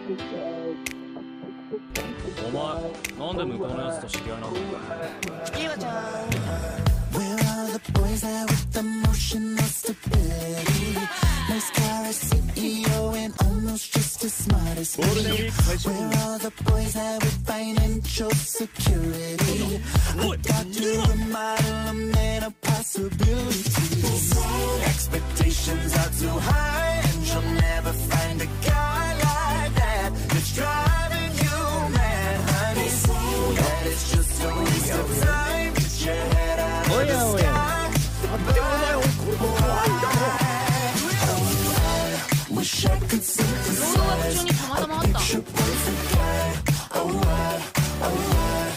お前、なんで向こうのやつと知り合いなんだよ。 キワちゃん。 Where are the boys at with emotional stability? Nice car, a CEO, and almost just as smart as me. Where are the boys at with financial security? A doctor, a model, a man of possibilities. Expectations are too high, and you'll never find a guy like that. That's driving you mad, honey. That is just a waste of time. Get your head out of the sky. Wish I could synthesize a picture perfect guy. Oh, I.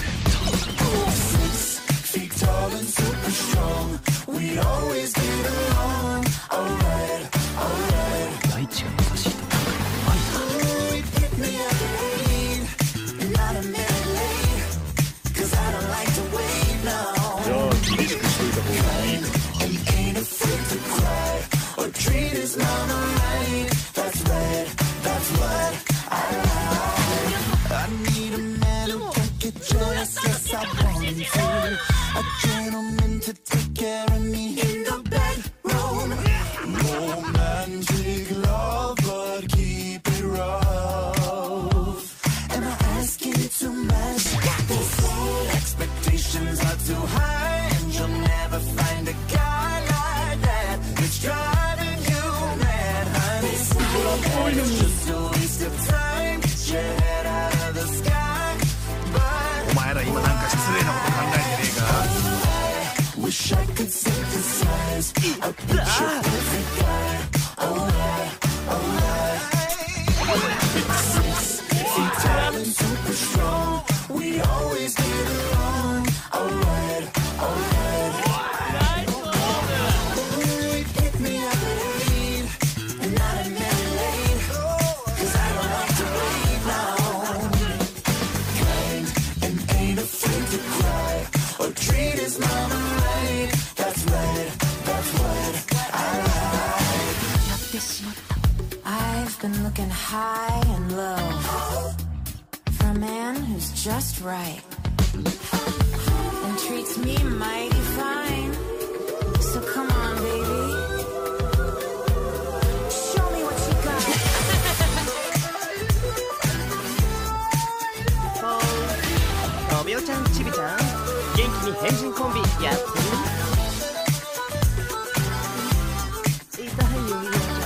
6 feet tall and super strong. We always get along. Alright. 大地が優しいとなんかうまいな。 Ooh, it hit me at the lead. Not a minute late. Cause I don't like to wait now. じゃあ厳しくしといた方がいいか。 And ain't afraid to cry or treat his mama right. That's right, that's what I like. I need a man who can get jealous, yes I want to. A gentleman to take care of me in the bedroom. Romantic love, but keep it rough. Am I asking too much? These expectations are too high, and you'll never find a guy like that. It's driving you mad, honey. It's just a waste of time. Get your head out of the sky. But お前ら今なんか失礼なこと考えてねえか。 wish I could synthesize a picture perfect guy. Oh, I. 6 feet tall and super strong. We always get along. Alright. Ooh, it hit me at the lead. Not a minute late. Cause I don't like to wait now. Kind and ain't afraid to cry or treat his mama right. That's right, that's what I like. やってしまった。I've been looking high and low for a man who's just right and treats me mighty fine. So come on, baby. Show me what you got. おみおちゃん、ちびちゃん、元気に変人コンビやってる？痛いよ、みおちゃん。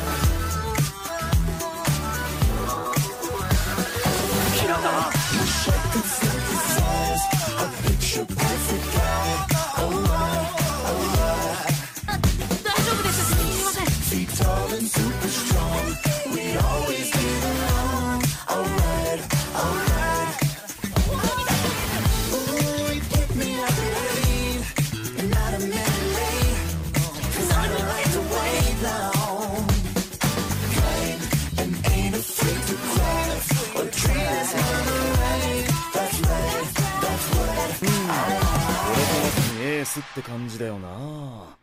Wish I could synthesize a picture perfect guy. Oh, I. 大丈夫です。すみません。 Feet tall and super strong. We always get along. Alright. Ooh, it hit me at the lead. Not a minute late. Cause I don't like to wait now. Kind and ain't afraid to cry or treat his mama right. That's right, that's what I like. 俺とエースって感じだよな。